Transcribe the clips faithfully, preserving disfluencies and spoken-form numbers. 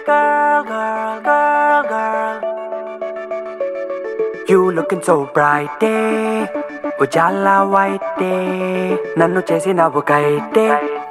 girl, girl, girl, girl. You looking so bright, day. Ujala white day. Nannu chesinavu kaite.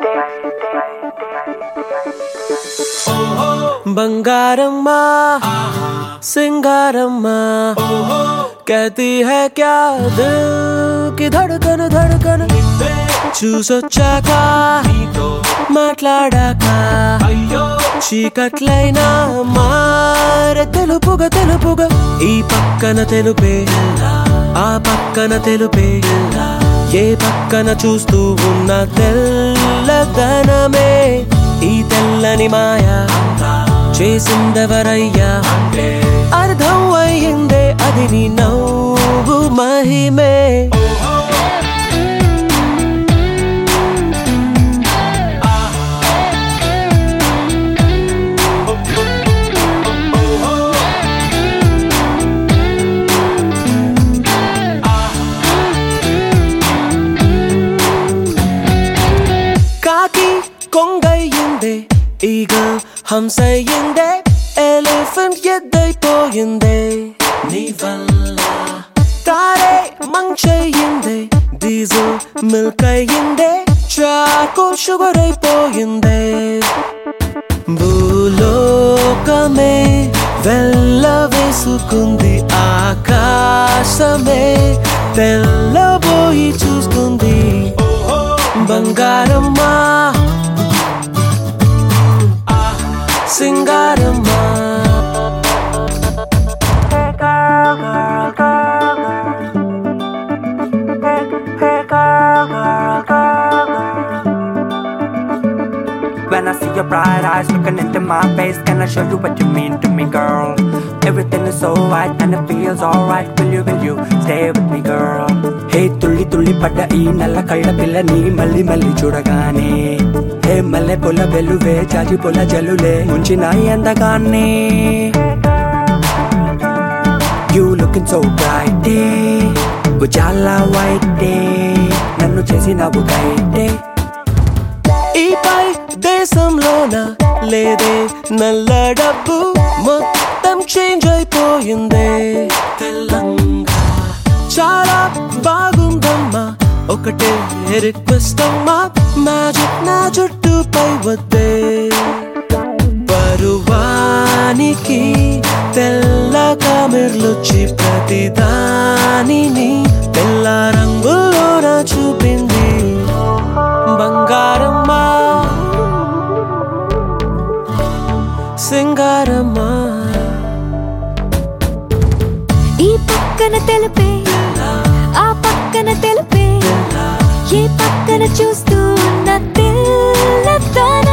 बंगारम्मा सिंगारम्मा कहती है क्या दिल की धड़कन धड़कन చూసొచ్చాక మాట్లాడాక చీకట్లైనా మారే తెలుపుగా తెలుపుగా ఈ పక్కన తెలుపే ఆ పక్కన తెలుపే ఏ పక్కన చూస్తూ ఉన్న తెల్లదనమే ఈ తెల్లని మాయా చేసిందెవరయ్యా అర్థం అయ్యిందే అది నీ నవ్వు మహిమే కాకి కొంగయ్యిందే ఈగల్ హంసయ్యిందే ఎలిఫెంట్ ఎద్దైపోయిందే నీ వల్ల తారే మంచయ్యిందే డీజిల్ మిల్క్ అయ్యిందే చాకోల్ షుగర్ అయిపోయిందే భూలోకమే వెళ్ళవేసుకుంది ఆకాశమే తెల్లబోయి చూస్తుంది బంగారమ్మా సింగారమ్మా Hey girl, girl, girl, girl. Hey, hey girl, girl, girl, girl. When I see your bright eyes looking into my face, can I show you what you mean to me, girl? Everything is so right and it feels alright. Will you, will you stay with me, girl? Hey, tulli tulli padda ee nalla kalla pillani malli malli chudagane. Hey, malle pola veluve chaji pola jalule munchinayi andagaane. You looking so bright, day. Ujala white day. Nannu chesinavu kaite. ఈ పై దేశంలోన లేదే నల్ల డబ్బు మొత్తం change అయిపోయిందే తెల్లంగా చాలా బాగుందమ్మా ఒకటే request అమ్మా magic నా జుట్టుపై వద్దే పరువానికి తెల్ల కమిర్లొచ్చి ప్రతి దానిని తెల్ల రంగులోన చూపింది బంగారమ్మా సింగారమ్మా ఈ పక్కన తెలుపే ఆ పక్కన తెలుపే ఏ పక్కన చూస్తూ ఉన్న తెల్లదనం